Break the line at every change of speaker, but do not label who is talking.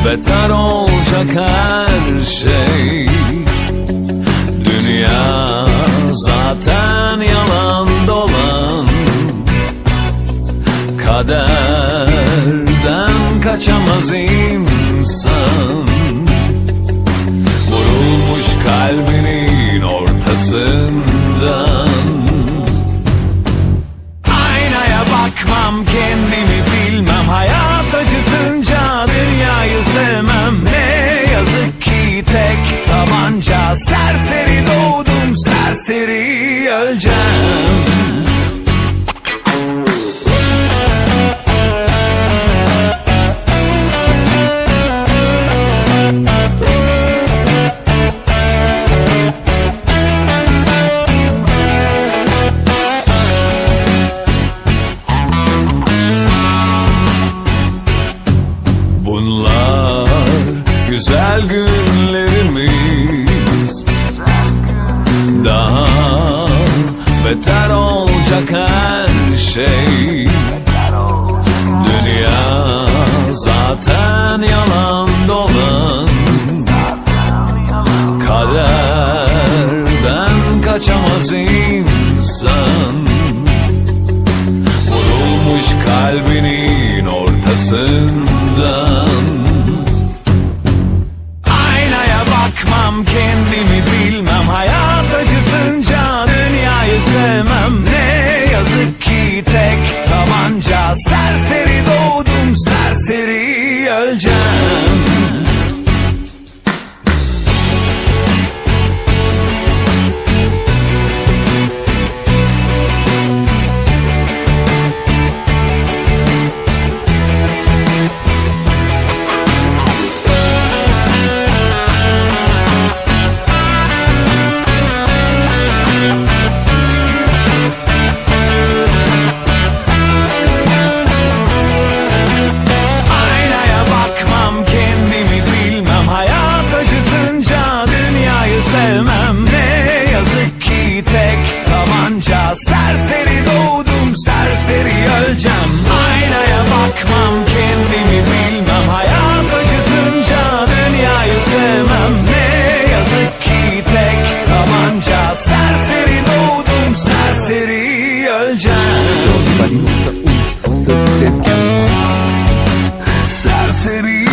beter olacak her şey. Dünya zaten yalan dolan, kaderden kaçamaz insan. Vurulmuş kalbinin ortasından. Aynaya bakmam, kendimi bilmem, hayat acıtınca dünyayı sevmem. Ne yazık ki tek tabanca, serseri doğdum, serseri öleceğim. Bunlar güzel günlerimiz, daha beter olacak her şey. Dünya zaten yalan dolan, kaderden kaçamaz insan. Vurulmuş kalbinin ortasından. Aynaya bakmam, kendimi bilmem, hayat acıtınca dünyayı sevmem. Ne yazık ki tek tabanca, serseri doğdum, serseri öleceğim. Serseri doğdum, serseri öleceğim. Aynaya bakmam, kendimi bilmem, hayat acıtınca dünyayı sevmem. Ne yazık ki tek tabanca, serseri doğdum, serseri öleceğim.
Serseri